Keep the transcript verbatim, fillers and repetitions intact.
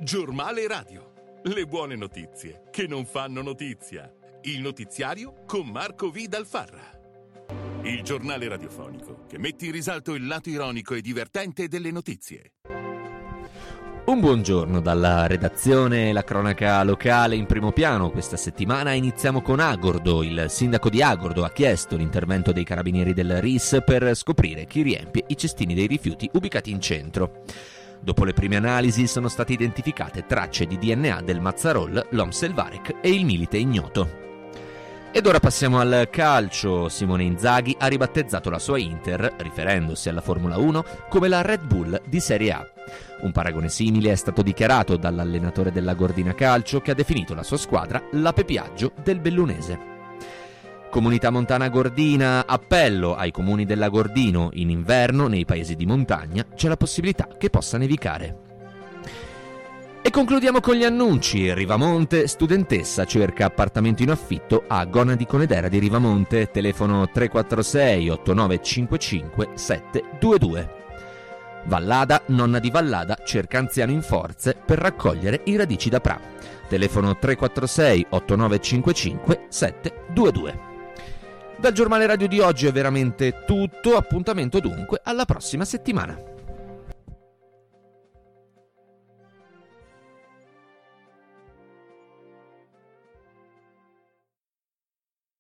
Giornale Radio. Le buone notizie che non fanno notizia. Il notiziario con Marco Vidal Farra. Il giornale radiofonico che mette in risalto il lato ironico e divertente delle notizie. Un buongiorno dalla redazione, la cronaca locale in primo piano. Questa settimana iniziamo con Agordo. Il sindaco di Agordo ha chiesto l'intervento dei carabinieri del R I S per scoprire chi riempie i cestini dei rifiuti ubicati in centro. Dopo le prime analisi sono state identificate tracce di D N A del Mazzarol, l'Omselvarek e il Milite ignoto. Ed ora passiamo al calcio. Simone Inzaghi ha ribattezzato la sua Inter, riferendosi alla Formula uno, come la Red Bull di Serie A. Un paragone simile è stato dichiarato dall'allenatore della Gordina Calcio, che ha definito la sua squadra la Pepiaggio del Bellunese. Comunità Montana Gordina, appello ai comuni dell'Agordino: in inverno nei paesi di montagna c'è la possibilità che possa nevicare. E concludiamo con gli annunci. Rivamonte, studentessa cerca appartamento in affitto a Gona di Conedera di Rivamonte, telefono tre quattro sei otto nove cinque cinque sette due due. Vallada, nonna di Vallada cerca anziano in forze per raccogliere i radici da Pra, telefono tre quattro sei otto nove cinque cinque sette due due. Dal giornale radio di oggi è veramente tutto, appuntamento dunque alla prossima settimana.